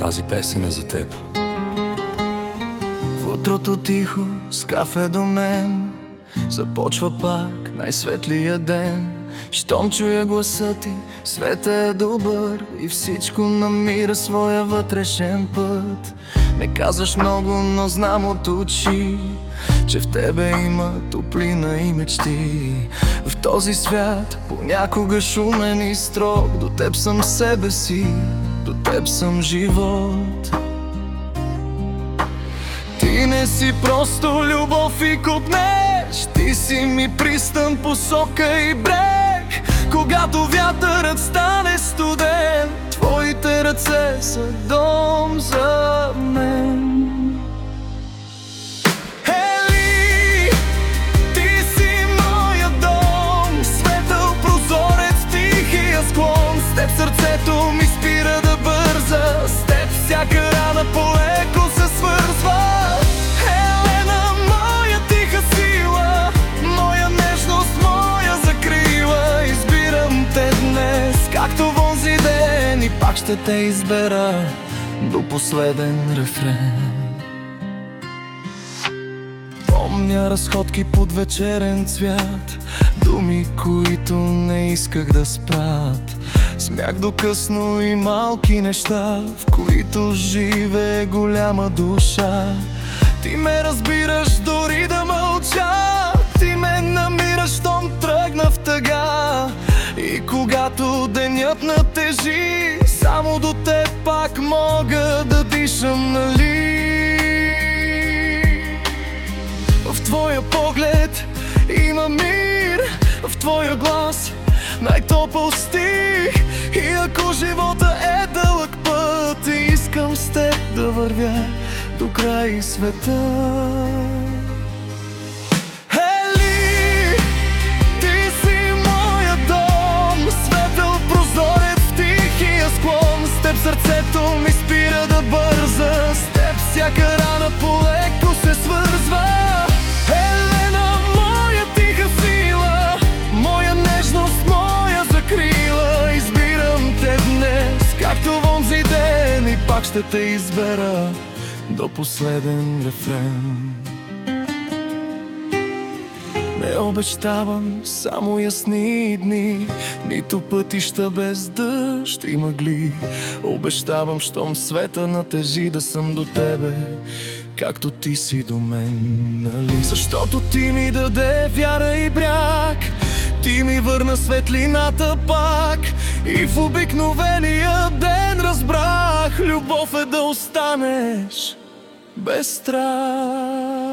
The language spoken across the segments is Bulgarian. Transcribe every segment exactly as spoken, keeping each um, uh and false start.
Тази песен е за теб. В утрото тихо с кафе до мен започва пак най-светлия ден. Щом чуя гласа ти, света е добър и всичко намира своя вътрешен път. Не казваш много, но знам от очи, че в тебе има топлина и мечти. В този свят понякога шумен и строг, до теб съм себе си, до теб съм живот. Ти не си просто любов и копнеш, ти си ми пристан, посока и брег. Когато вятърът стане студен, твоите ръце са дом за мен. Ели, ти си моя дом, светъл прозорец, тихия склон. С теб сърцето ми спира да бърза, с теб всяка рана полеко се свързва. Елена, моя тиха сила, моя нежност, моя закрила. Избирам те днес, както в онзи ден, и пак ще те избера до последен рефрен. Помня разходки под вечерен цвят, думи, които не исках да спрат. Смях до късно и малки неща, в които живее голяма душа. Ти ме разбираш дори да мълча, ти ме намираш, щом тръгна в тъга. И когато денят натежи, само до теб пак мога да дишам, нали? В твоя поглед има мир, в твоя глас най-топъл стих. И ако живота е дълъг път, искам с теб да вървя до край света. Ели, ти си моя дом, светъл прозорец в тихия склон. С теб сърцето ми спира да бърза, с теб всяка рана полеко се свързва. Елена, моя тиха сила, моя нежност, моя закрила. Избирам те днес, както в онзи ден, и пак ще те избера до последен рефрен. Не обещавам само ясни дни, нито пътища без дъжд и мъгли. Обещавам, щом света натежи, да съм до тебе, както ти си до мен, нали? Защото ти ми даде вяра и бряг, ти ми върна светлината пак. И в обикновения ден разбрах, любов е да останеш без страх.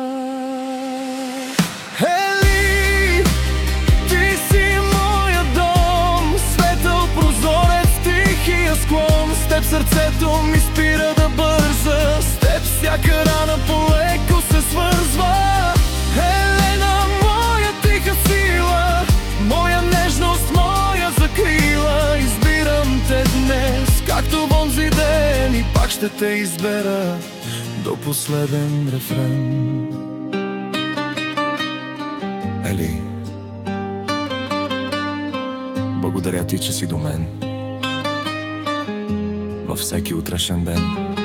Ели, ти си моя дом, светъл прозорец, тихия склон. С теб сърцето ми спира да бърза, с теб всяка рана полеко се свързва. Елена, моя тиха сила, моя нежност, моя закрила. Избирам те днес, както в онзи ден, и пак ще те избера до последен рефрен. Ели, благодаря ти, че си до мен във всеки утрешен ден.